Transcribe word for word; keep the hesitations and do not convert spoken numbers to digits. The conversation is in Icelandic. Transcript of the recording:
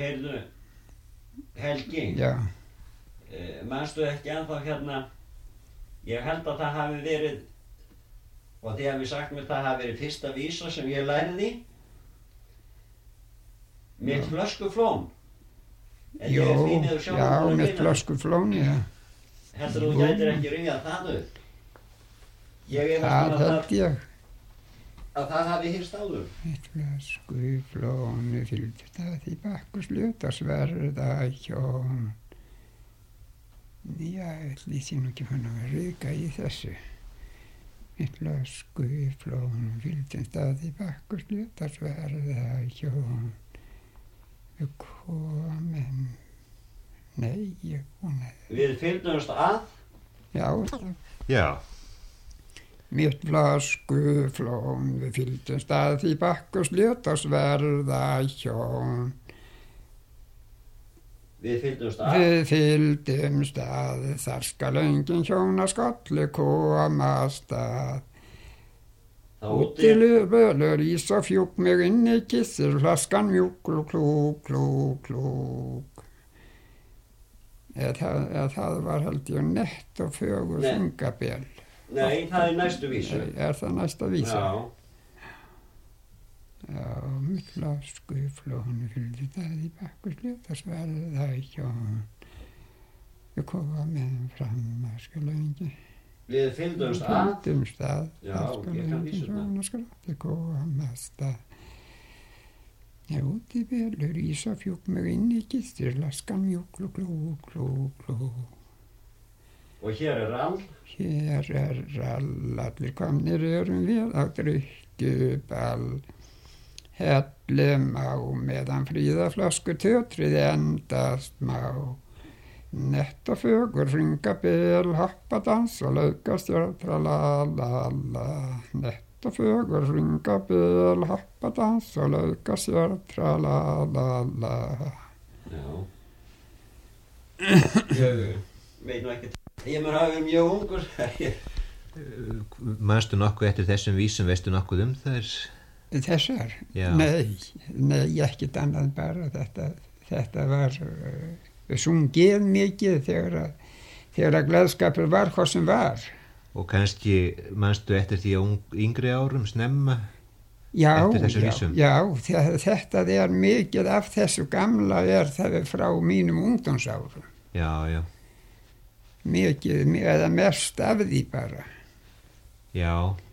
Heyrðu, Helgi. Já. Uh, manstu ekki ennþá hérna, ég held að það hafi verið, og þið hafi sagt mér það hafi verið fyrsta vísa sem ég lærði, mitt flöskuflón. Jó, já, mitt flöskuflón, já. Heldur þú gætir ekki rifjað það upp? Ég er það held ég. Að það hafi hýrst áður. Mitt flöskuflón fylgdi það í Bakkus Ljótarsverða hjón. Já, ég lýsi nú ekki fann að ryka í þessu. Mitt flöskuflón fylgdi það í Bakkus Ljótarsverða hjón. Við komum, nei, ég komum. Við fylgdumst að? Já. Já. Mitt flöskuflón við fylgdumst að í Bakkus Ljótarsverða hjón. Við fylgdumst að? Við fylgdumst að, þar skal engin hjóna skolli komast að. Úti völur ís og fjúk mig inn í kissir flaskan mjúk, klúk, klúk, klúk, klúk. Eða, eða það var held ég nett og fögur syngabell. Nei, það er næstu vísu. Er það næsta vísa? Já. Já, mitt flöskuflón fylgdi það í Bakkus Ljótarsverða hjón. Við komum fram að skalöngi. Við fylgdumst að? Við fylgdumst að. Já, ég kann vísa það. Við komast að. Já, úti velur ís og fjúk mig inn í kistir, laskan mjúk, klúk, klúk, klúk, klúk. Og hér er rall? Hér er rall, allir komnir erum við á drykkjuball. Hellum á meðan fríðaflösku tötrið endast má. Nett og fögur hringa bel, hoppadans og laukastjörn, tralalala. Nett og fögur hringa bel, hoppadans og laukastjörn, tralalala. Já. Ég veit nú ekki. Ég mér hafa verið mjög ungur. Manstu nokkuð eftir þessum vísum, veistu nokkuð um þær? Þessar? Já. Nei, nei, ekkert annað bara þetta, þetta var uh, sungið mikið þegar að, þegar að gleðskapur var hvað sem var. Og kannski manstu eftir því að yngri árum snemma já, eftir þessu já, vísum? Já, þetta er mikið af þessu gamla er það frá mínum ungdómsárum. Já, já. Mikið, eða mest af því bara. Já.